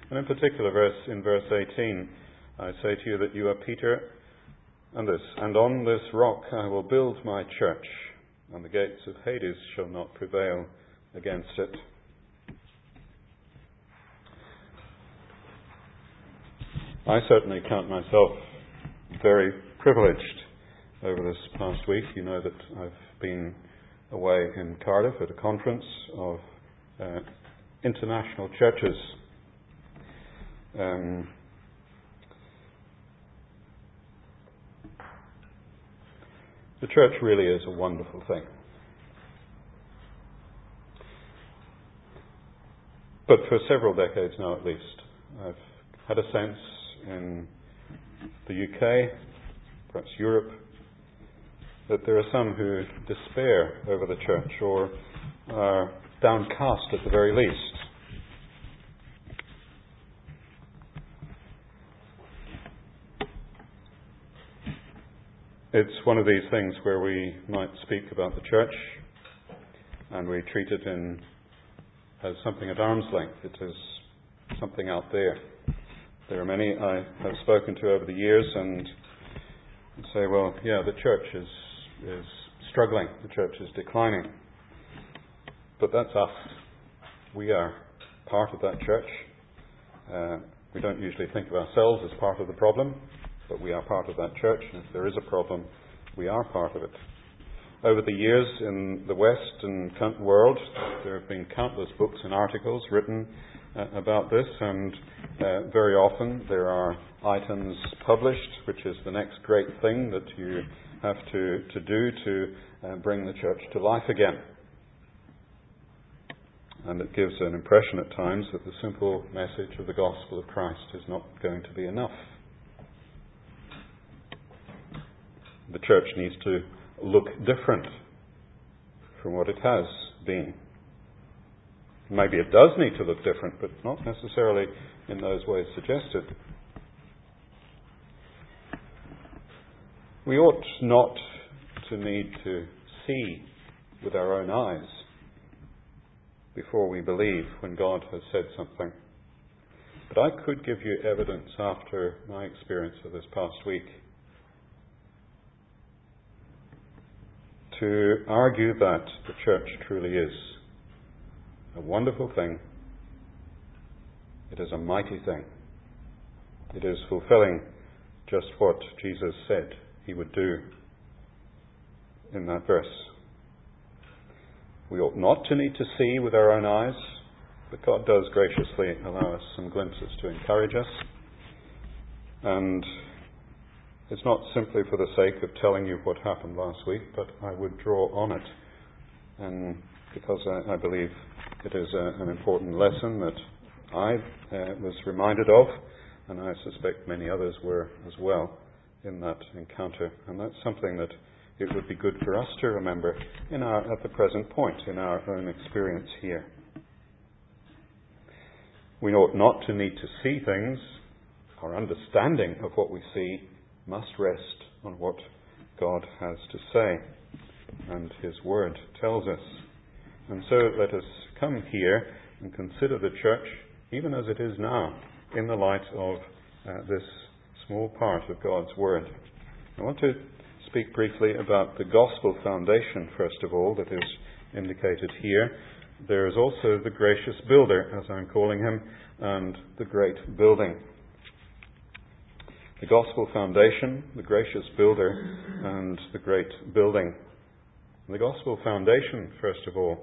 And in particular, in verse 18, I say to you that you are Peter, and on this rock I will build my church, and the gates of Hades shall not prevail against it. I certainly count myself very privileged over this past week. You know that I've been away in Cardiff at a conference of international churches. The church really is a wonderful thing. But for several decades now at least, I've had a sense in the UK, perhaps Europe, that there are some who despair over the church or are downcast at the very least. It's one of these things where we might speak about the church and we treat it as something at arm's length. It is something out there. There are many I have spoken to over the years and say, well, yeah, the church is struggling. The church is declining. But that's us. We are part of that church. We don't usually think of ourselves as part of the problem, but we are part of that church, and if there is a problem, we are part of it. Over the years in the West and world, there have been countless books and articles written about this, and very often there are items published, which is the next great thing that you have to do to bring the church to life again. And it gives an impression at times that the simple message of the gospel of Christ is not going to be enough. The church needs to look different from what it has been. Maybe it does need to look different, but not necessarily in those ways suggested. We ought not to need to see with our own eyes before we believe when God has said something. But I could give you evidence after my experience of this past week to argue that the church truly is a wonderful thing. It is a mighty thing. It is fulfilling just what Jesus said he would do in that verse. We ought not to need to see with our own eyes, but God does graciously allow us some glimpses to encourage us. And it's not simply for the sake of telling you what happened last week, but I would draw on it. And because I believe it is an important lesson that I was reminded of, and I suspect many others were as well in that encounter. And that's something that it would be good for us to remember at the present point in our own experience here. We ought not to need to see things. Our understanding of what we see must rest on what God has to say, and His Word tells us. And so let us come here and consider the church, even as it is now, in the light of this small part of God's Word. I want to speak briefly about the gospel foundation, first of all, that is indicated here. There is also the gracious builder, as I'm calling him, and the great building. The gospel foundation, the gracious builder, and the great building. The gospel foundation, first of all.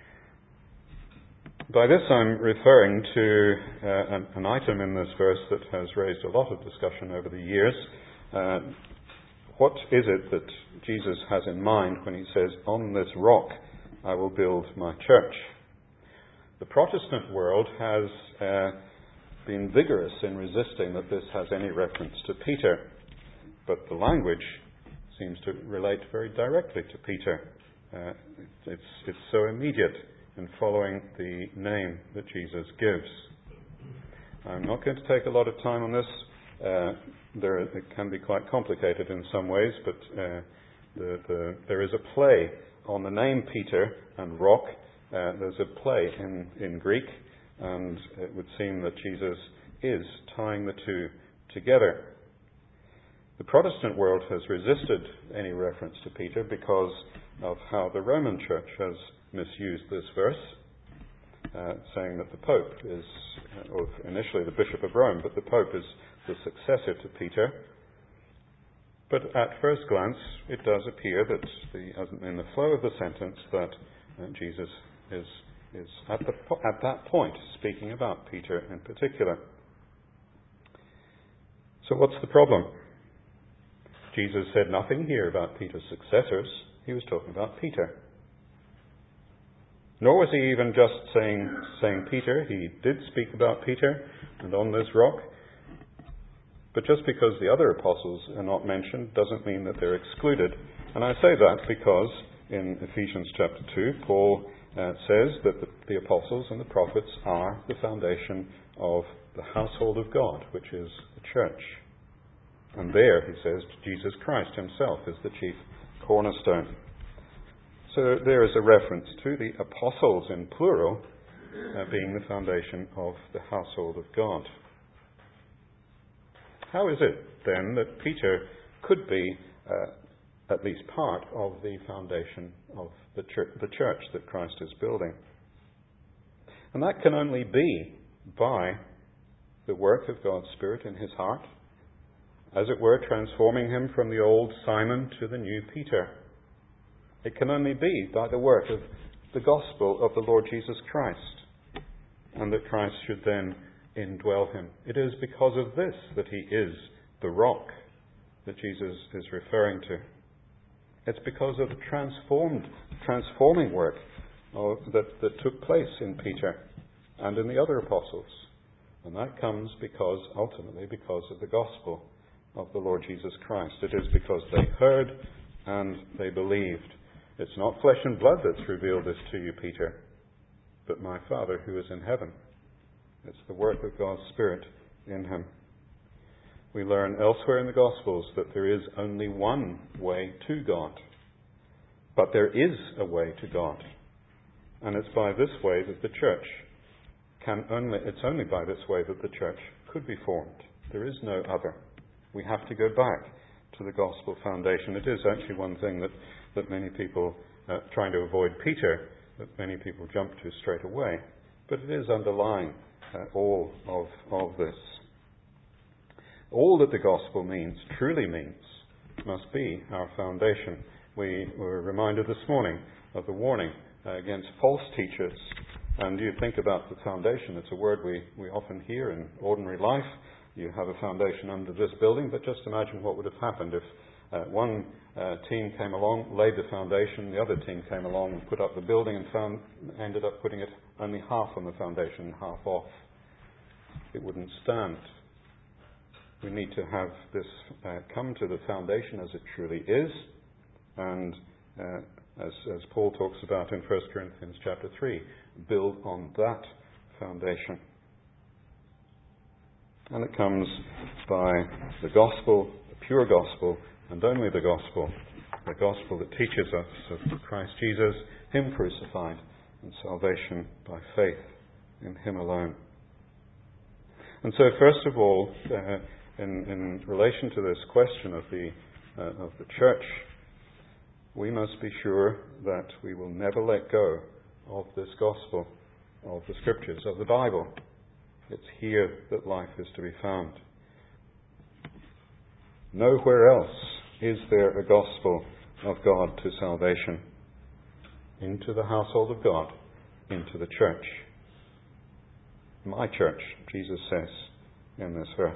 By this I'm referring to an item in this verse that has raised a lot of discussion over the years. What is it that Jesus has in mind when he says, "On this rock I will build my church"? The Protestant world has been vigorous in resisting that this has any reference to Peter, but the language seems to relate very directly to Peter. It's so immediate in following the name that Jesus gives. I'm not going to take a lot of time on this. It can be quite complicated in some ways, but there is a play on the name Peter and rock. There's a play in Greek, And it would seem that Jesus is tying the two together. The Protestant world has resisted any reference to Peter because of how the Roman Church has misused this verse, saying that the Pope is, or initially the Bishop of Rome, but the Pope is the successor to Peter. But at first glance, it does appear that in the flow of the sentence that Jesus is at that point speaking about Peter in particular. So what's the problem? Jesus said nothing here about Peter's successors. He was talking about Peter. Nor was he even just saying Peter. He did speak about Peter and on this rock. But just because the other apostles are not mentioned doesn't mean that they're excluded. And I say that because in Ephesians chapter 2, Paul says that the apostles and the prophets are the foundation of the household of God, which is the church. And there, he says, Jesus Christ himself is the chief cornerstone. So there is a reference to the apostles in plural being the foundation of the household of God. How is it, then, that Peter could be at least part of the foundation of the church that Christ is building? And that can only be by the work of God's Spirit in his heart, as it were, transforming him from the old Simon to the new Peter. It can only be by the work of the gospel of the Lord Jesus Christ, and that Christ should then indwell him. It is because of this that he is the rock that Jesus is referring to. It's because of the transforming work that took place in Peter and in the other apostles. And that comes ultimately because of the gospel of the Lord Jesus Christ. It is because they heard and they believed. It's not flesh and blood that's revealed this to you, Peter, but my Father who is in heaven. It's the work of God's Spirit in him. We learn elsewhere in the Gospels that there is only one way to God. But there is a way to God. And it's by this way that the church it's only by this way that the church could be formed. There is no other. We have to go back to the gospel foundation. It is actually one thing that many people, trying to avoid Peter, that many people jump to straight away. But it is underlying all of this. All that the gospel truly means, must be our foundation. We were reminded this morning of the warning against false teachers. And you think about the foundation. It's a word we often hear in ordinary life. You have a foundation under this building, but just imagine what would have happened if one team came along, laid the foundation, the other team came along and put up the building and ended up putting it only half on the foundation and half off. It wouldn't stand. We need to have this come to the foundation as it truly is, and as Paul talks about in 1 Corinthians chapter 3, build on that foundation. And it comes by the gospel, the pure gospel, and only the gospel that teaches us of Christ Jesus, him crucified, and salvation by faith in him alone. And so, first of all, in relation to this question of the church, we must be sure that we will never let go of this gospel, of the Scriptures, of the Bible. It's here that life is to be found. Nowhere else is there a gospel of God to salvation, into the household of God, into the church. My church, Jesus says in this verse.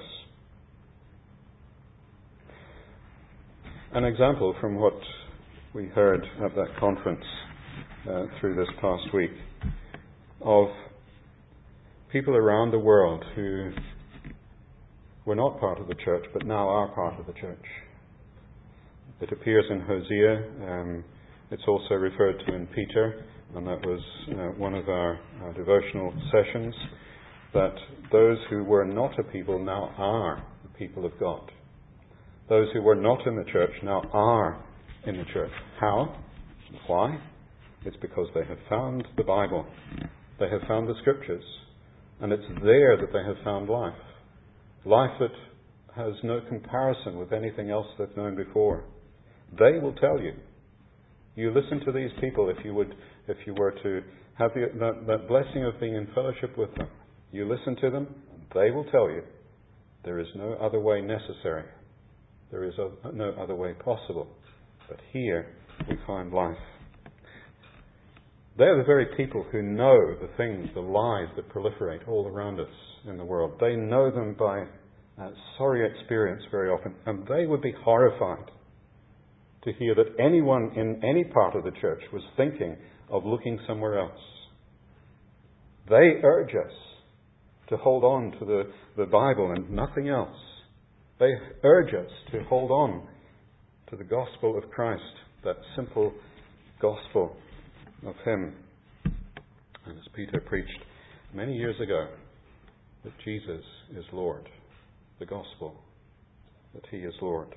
An example from what we heard at that conference through this past week of people around the world who were not part of the church but now are part of the church. It appears in Hosea. It's also referred to in Peter, and that was one of our devotional sessions, that those who were not a people now are the people of God. Those who were not in the church now are in the church. How? Why? It's because they have found the Bible. They have found the Scriptures. And it's there that they have found life. Life that has no comparison with anything else they've known before. They will tell you. You listen to these people if you were to have that blessing of being in fellowship with them. You listen to them, and they will tell you there is no other way necessary. There is no other way possible. But here we find life. They're the very people who know the things, the lies that proliferate all around us in the world. They know them by sorry experience very often, and they would be horrified to hear that anyone in any part of the church was thinking of looking somewhere else. They urge us to hold on to the Bible and nothing else. They urge us to hold on to the gospel of Christ, that simple gospel of Him. And as Peter preached many years ago, that Jesus is Lord. The gospel, that He is Lord.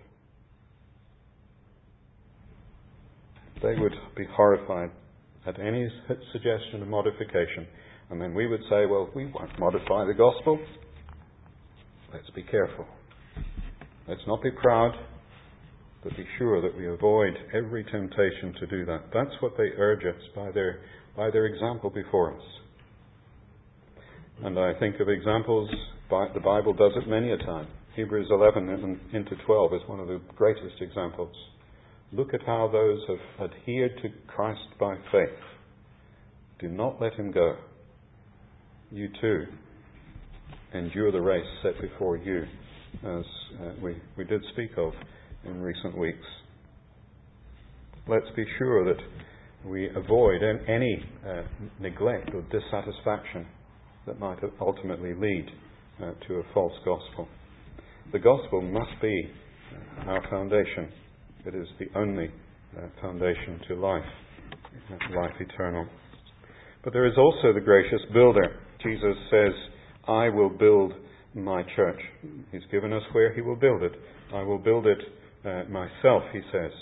They would be horrified at any suggestion of modification. And then we would say, well, we won't modify the gospel. Let's be careful. Let's not be proud, but be sure that we avoid every temptation to do that. That's what they urge us by their example before us. And I think of examples, the Bible does it many a time. Hebrews 11 and into 12 is one of the greatest examples. Look at how those have adhered to Christ by faith. Do not let Him go. You too endure the race set before you, as we did speak of in recent weeks. Let's be sure that we avoid any neglect or dissatisfaction that might ultimately lead to a false gospel. The gospel must be our foundation. It is the only foundation to life eternal. But there is also the gracious builder. Jesus says, I will build my church. He's given us where He will build it. I will build it myself, He says.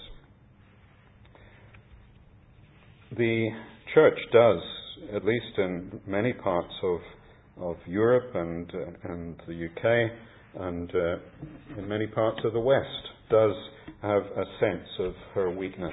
The church does, at least in many parts of Europe and the UK and in many parts of the West, does have a sense of her weakness.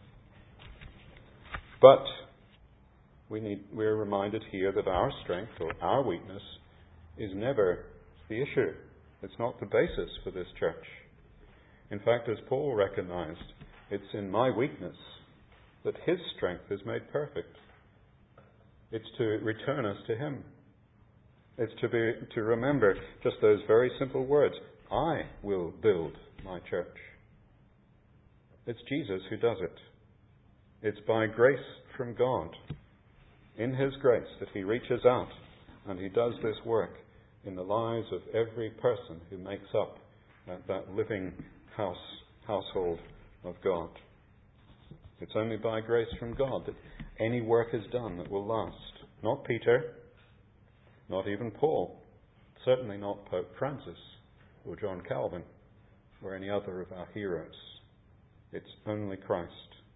But we're reminded here that our strength or our weakness is never the issue. It's not the basis for this church. In fact, as Paul recognized, it's in my weakness that His strength is made perfect. It's to return us to Him. It's to remember just those very simple words. I will build my church. It's Jesus who does it. It's by grace from God, in His grace, that He reaches out and He does this work in the lives of every person who makes up that living household of God. It's only by grace from God that any work is done that will last. Not Peter, not even Paul, certainly not Pope Francis or John Calvin or any other of our heroes. It's only Christ.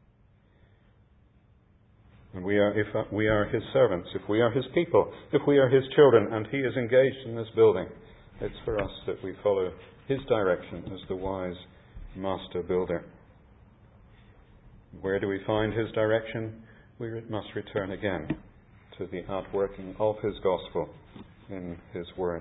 And if we are His servants, if we are His people, if we are His children, and He is engaged in this building, it's for us that we follow His direction as the wise master builder. Where do we find His direction? We must return again to the outworking of His gospel in His word.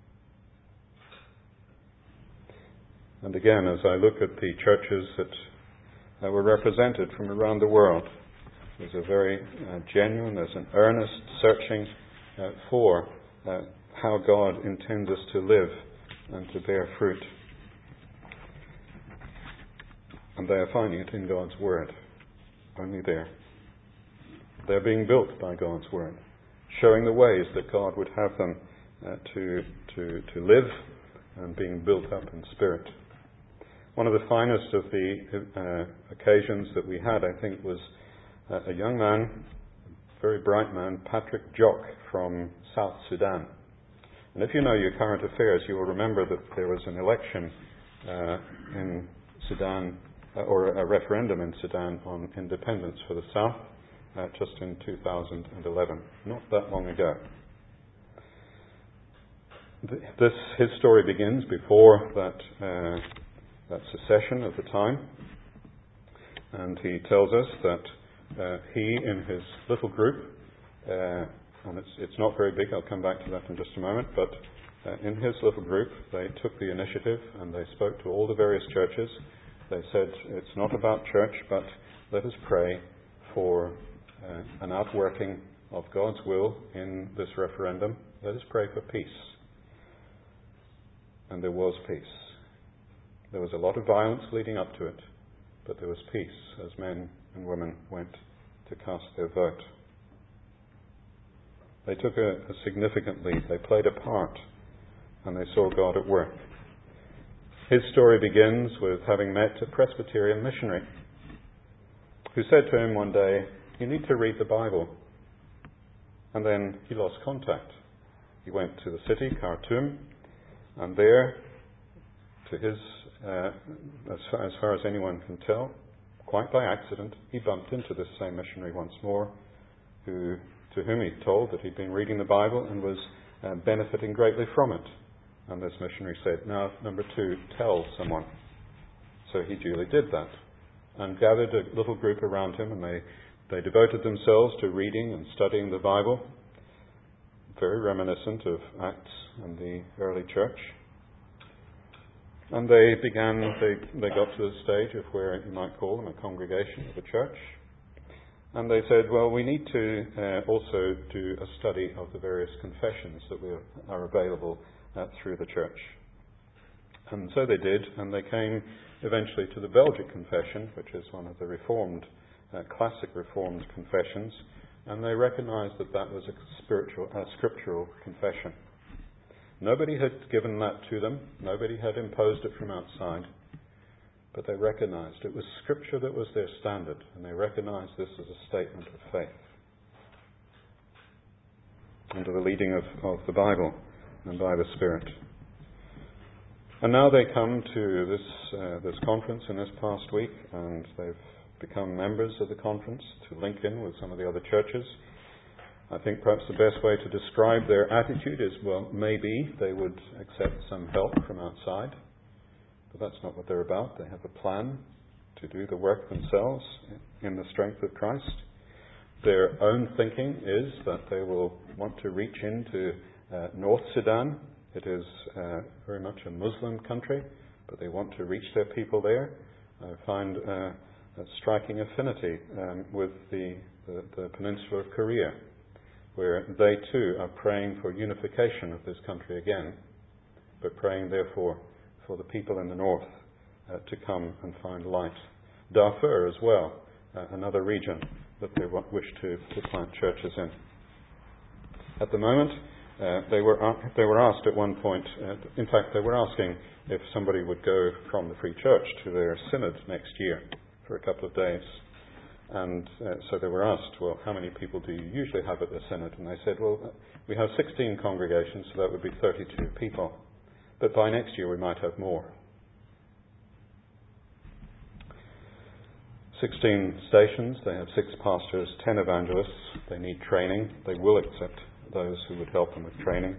And again, as I look at the churches that were represented from around the world, there's a very genuine, there's an earnest searching for how God intends us to live and to bear fruit. And they are finding it in God's Word. Only there. They're being built by God's Word, showing the ways that God would have them to live and being built up in spirit. One of the finest of the occasions that we had, I think, was a young man, a very bright man, Patrick Jock from South Sudan. And if you know your current affairs, you will remember that there was an election in Sudan, or a referendum in Sudan on independence for the South, just in 2011, not that long ago. his story begins before that secession of the time, and he tells us that he, in his little group, and it's not very big, I'll come back to that in just a moment, but in his little group they took the initiative and they spoke to all the various churches. They said, it's not about church, but let us pray for an outworking of God's will in this referendum. Let us pray for peace. And there was peace. There was a lot of violence leading up to it, but there was peace as men and women went to cast their vote. They took a significant lead. They played a part, and they saw God at work. His story begins with having met a Presbyterian missionary who said to him one day, you need to read the Bible. And then he lost contact. He went to the city, Khartoum, and there, to his, as far as anyone can tell, quite by accident, he bumped into this same missionary once more, to whom he told that he'd been reading the Bible and was benefiting greatly from it. And this missionary said, now, number 2, tell someone. So he duly did that and gathered a little group around him, and they devoted themselves to reading and studying the Bible, very reminiscent of Acts and the early church. And they got to the stage of where you might call them a congregation of a church. And they said, well, we need to also do a study of the various confessions that are available through the church. And so they did, and they came eventually to the Belgic Confession, which is one of the Reformed, classic Reformed confessions, and they recognized that that was a scriptural confession. Nobody had given that to them, nobody had imposed it from outside, but they recognized it was Scripture that was their standard, and they recognized this as a statement of faith under the leading of the Bible and by the Spirit. And now they come to this conference in this past week, and they've become members of the conference to link in with some of the other churches. I think perhaps the best way to describe their attitude is, well, maybe they would accept some help from outside, but that's not what they're about. They have a plan to do the work themselves in the strength of Christ. Their own thinking is that they will want to reach into North Sudan. It is very much a Muslim country, but they want to reach their people there. I find a striking affinity with the peninsula of Korea, where they too are praying for unification of this country again, but praying therefore for the people in the north to come and find light. Darfur as well, another region that they wish to plant churches in. At the moment, they were asked at one point, in fact they were asking if somebody would go from the Free Church to their synod next year for a couple of days. And so they were asked, well, how many people do you usually have at the synod? And they said, well, we have 16 congregations, so that would be 32 people. But by next year we might have more. 16 stations, they have 6 pastors, 10 evangelists. They need training. They will accept those who would help them with training.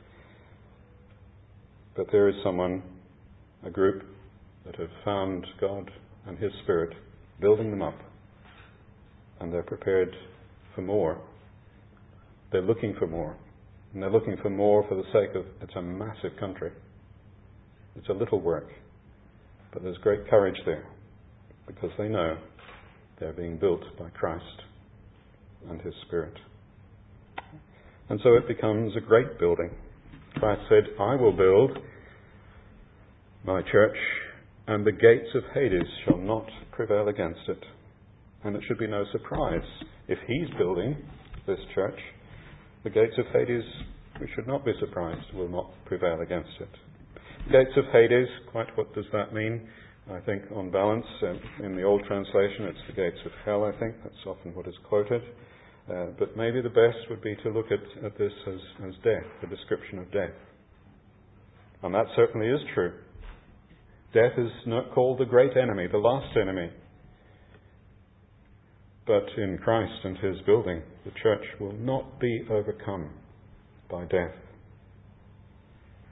But there is a group that have found God and His Spirit building them up, and they're prepared for more. They're looking for more, and they're looking for more for the sake of, it's a massive country. It's a little work, but there's great courage there, because they know they're being built by Christ and His Spirit. And so it becomes a great building. Christ said, I will build my church, and the gates of Hades shall not prevail against it. And it should be no surprise, if He's building this church, the gates of Hades, we should not be surprised, will not prevail against it. Gates of Hades, quite what does that mean? I think on balance, in the old translation, it's the gates of hell, I think. That's often what is quoted. But maybe the best would be to look at this as death, the description of death. And that certainly is true. Death is not called the great enemy, the last enemy. But in Christ and His building, the church will not be overcome by death.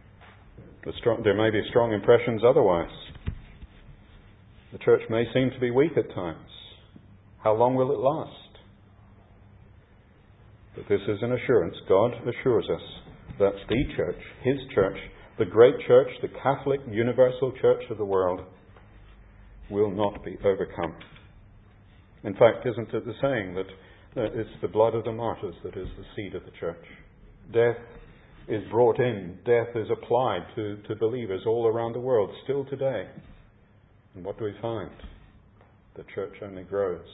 There may be strong impressions otherwise. The church may seem to be weak at times. How long will it last? But this is an assurance. God assures us that the church, His church, the great church, the Catholic universal church of the world, will not be overcome. In fact, isn't it the saying that it's the blood of the martyrs that is the seed of the church? Death is brought in, death is applied to believers all around the world, still today. And what do we find? The church only grows.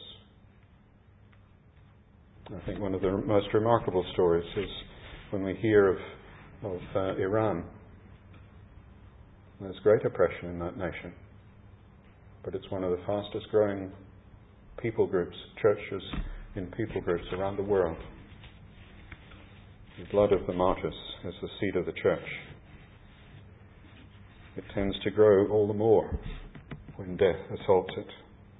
I think one of the most remarkable stories is when we hear of Iran. There's great oppression in that nation. But it's one of the fastest growing people groups, churches in people groups around the world. The blood of the martyrs is the seed of the church. It tends to grow all the more when death assaults it.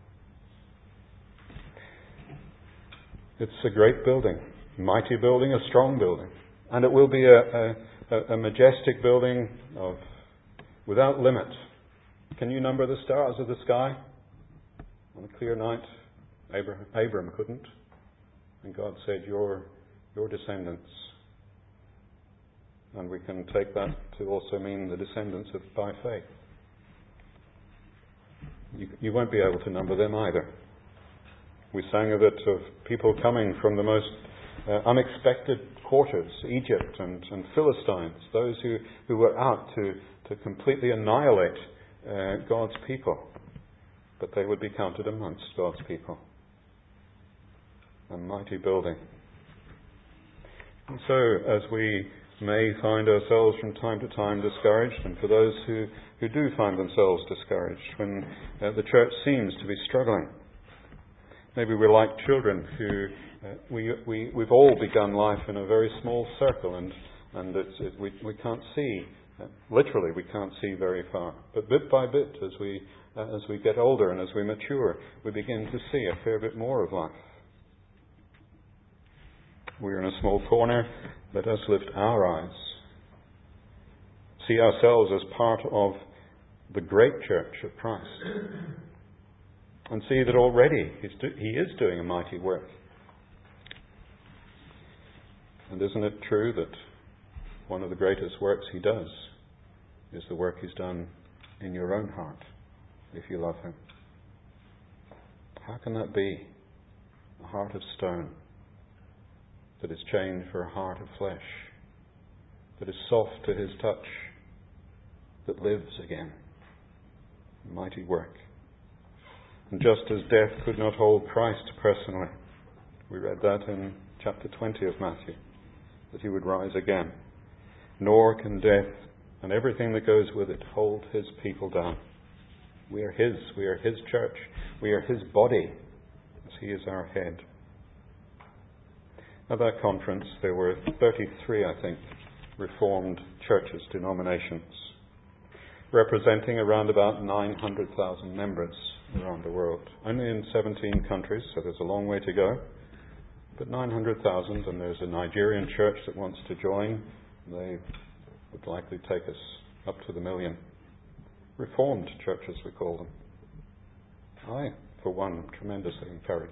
It's a great building, mighty building, a strong building. And it will be a majestic building without limit. Can you number the stars of the sky? On a clear night, Abram couldn't. And God said, your descendants. And we can take that to also mean the descendants by faith. You won't be able to number them either. We sang of it, of people coming from the most unexpected quarters, Egypt and Philistines, those who were out to completely annihilate God's people. But they would be counted amongst God's people. A mighty building. And so, as we may find ourselves from time to time discouraged, and for those who do find themselves discouraged when the church seems to be struggling, maybe we're like children who we've all begun life in a very small circle, and we can't see, literally we can't see very far. But bit by bit, as we get older and as we mature, we begin to see a fair bit more of life. We're in a small corner. Let us lift our eyes, see ourselves as part of the great church of Christ, and see that already He is doing a mighty work. And isn't it true that one of the greatest works He does is the work He's done in your own heart, if you love Him? How can that be? A heart of stone that is changed for a heart of flesh, that is soft to His touch, that lives again. Mighty work. And just as death could not hold Christ personally, we read that in chapter 20 of Matthew, that He would rise again. Nor can death and everything that goes with it hold His people down. We are His church, we are His body, as He is our head. At that conference, there were 33, I think, Reformed churches, denominations, representing around about 900,000 members around the world. Only in 17 countries, so there's a long way to go. But 900,000, and there's a Nigerian church that wants to join. They would likely take us up to the million. Reformed churches, we call them. I, for one, am tremendously encouraged.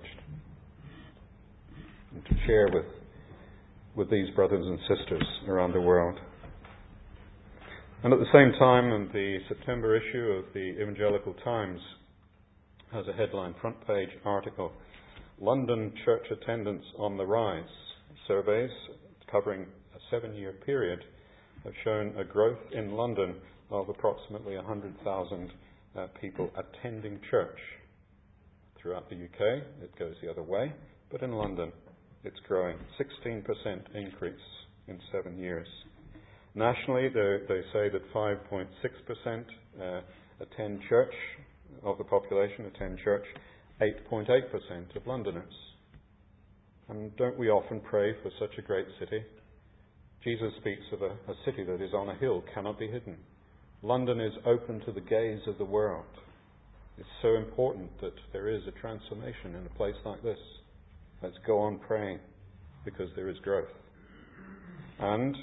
And to share with these brothers and sisters around the world. And at the same time, in the September issue of the Evangelical Times has a headline front page article, London Church Attendance on the Rise. Surveys covering a 7-year period have shown a growth in London of approximately 100,000 people attending church. Throughout the UK, it goes the other way, but in London, it's growing. 16% increase in 7 years. Nationally, they say that 5.6% attend church, of the population attend church, 8.8% of Londoners. And don't we often pray for such a great city? Jesus speaks of a city that is on a hill, cannot be hidden. London is open to the gaze of the world. It's so important that there is a transformation in a place like this. Let's go on praying, because there is growth. And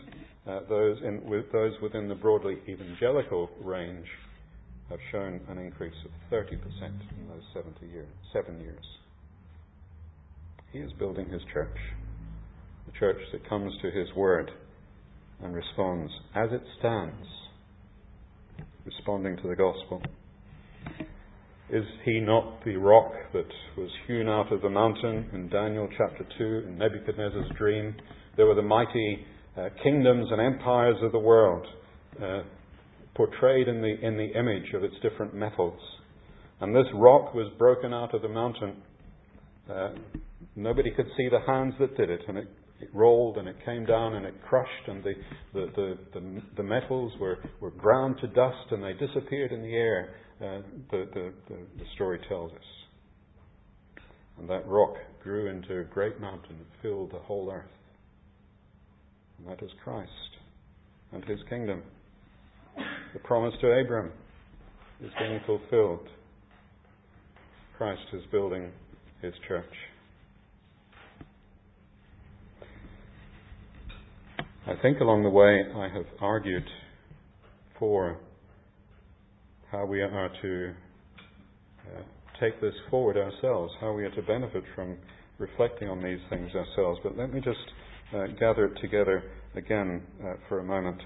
Those within the broadly evangelical range have shown an increase of 30% in those 7 years. He is building his church, the church that comes to his word and responds as it stands, responding to the gospel. Is he not the rock that was hewn out of the mountain in Daniel chapter 2, in Nebuchadnezzar's dream? There were the mighty kingdoms and empires of the world portrayed in the image of its different metals. And this rock was broken out of the mountain. Nobody could see the hands that did it, and it rolled and it came down and it crushed, and the metals were ground to dust and they disappeared in the air. The story tells us. And that rock grew into a great mountain that filled the whole earth. And that is Christ and his kingdom. The promise to Abram is being fulfilled. Christ is building his church. I think along the way I have argued for how we are to take this forward ourselves, how we are to benefit from reflecting on these things ourselves. But let me just gather it together again for a moment.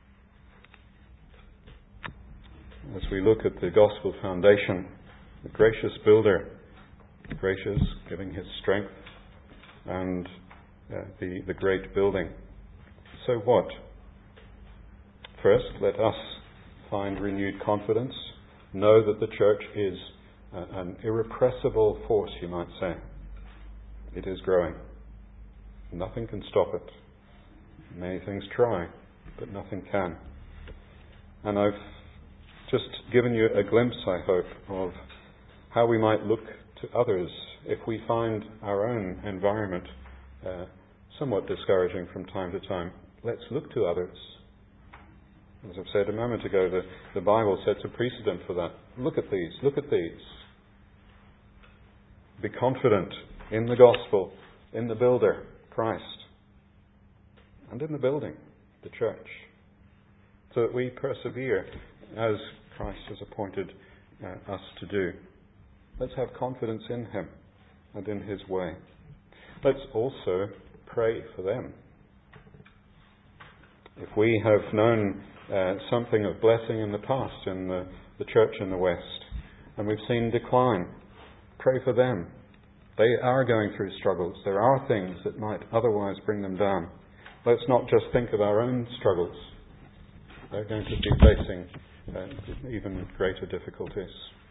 As we look at the gospel foundation, the gracious builder, gracious, giving his strength, and the great building. So what? First, let us find renewed confidence. Know that the church is an irrepressible force, you might say. It is growing. Nothing can stop it. Many things try, but nothing can. And I've just given you a glimpse, I hope, of how we might look to others if we find our own environment somewhat discouraging from time to time. Let's look to others. As I've said a moment ago, the Bible sets a precedent for that. Look at these, look at these. Be confident in the gospel, in the builder, Christ, and in the building, the church, so that we persevere as Christ has appointed us to do. Let's have confidence in him and in his way. Let's also pray for them. If we have known something of blessing in the past in the church in the West, and we've seen decline, pray for them. They are going through struggles. There are things that might otherwise bring them down. Let's not just think of our own struggles. They're going to be facing even greater difficulties.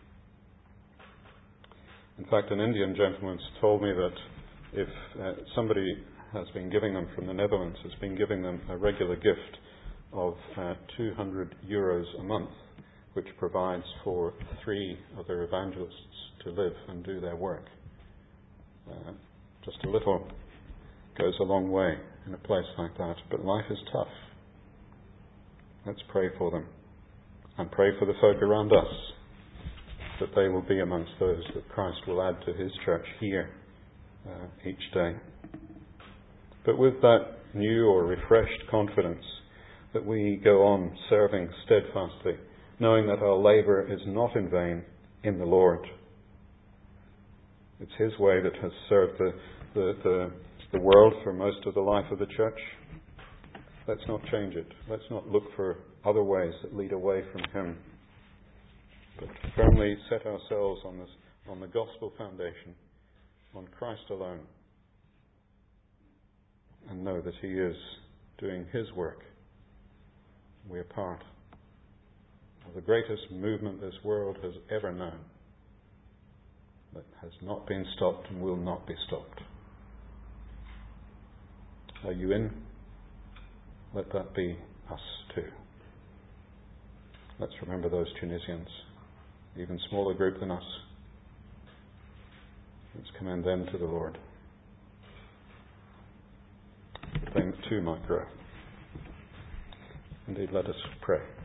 In fact, an Indian gentleman told me that if somebody has been giving them from the Netherlands, has been giving them a regular gift of €200 a month, which provides for 3 other evangelists to live and do their work. Just a little goes a long way in a place like that, but life is tough. Let's pray for them and pray for the folk around us, that they will be amongst those that Christ will add to his church here each day. But with that new or refreshed confidence that we go on serving steadfastly, knowing that our labour is not in vain in the Lord. It's his way that has served the world for most of the life of the church. Let's not change it. Let's not look for other ways that lead away from him, but firmly set ourselves on the gospel foundation, on Christ alone, and know that he is doing his work. We are part of the greatest movement this world has ever known, that has not been stopped and will not be stopped. Are you in? Let that be us too. Let's remember those Tunisians, even smaller group than us. Let's commend them to the Lord, that they too might grow. Indeed, let us pray.